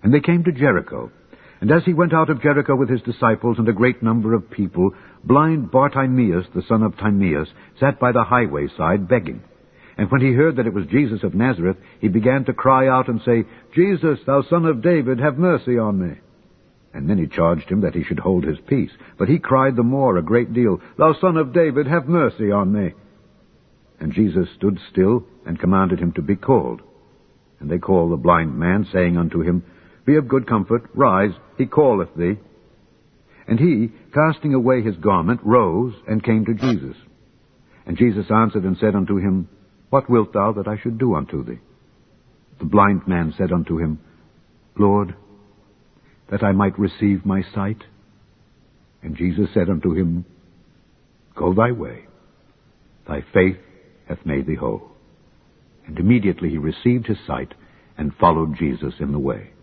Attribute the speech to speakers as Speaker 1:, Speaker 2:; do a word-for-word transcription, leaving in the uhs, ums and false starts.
Speaker 1: And they came to Jericho. And as he went out of Jericho with his disciples and a great number of people, blind Bartimaeus, the son of Timaeus, sat by the highway side begging. And when he heard that it was Jesus of Nazareth, he began to cry out and say, Jesus, thou son of David, have mercy on me. And many charged him that he should hold his peace. But he cried the more a great deal, Thou son of David, have mercy on me. And Jesus stood still and commanded him to be called. And they called the blind man, saying unto him, Be of good comfort, rise, he calleth thee. And he, casting away his garment, rose and came to Jesus. And Jesus answered and said unto him, What wilt thou that I should do unto thee? The blind man said unto him, Lord, that I might receive my sight. And Jesus said unto him, Go thy way, thy faith hath made thee whole. And immediately he received his sight and followed Jesus in the way.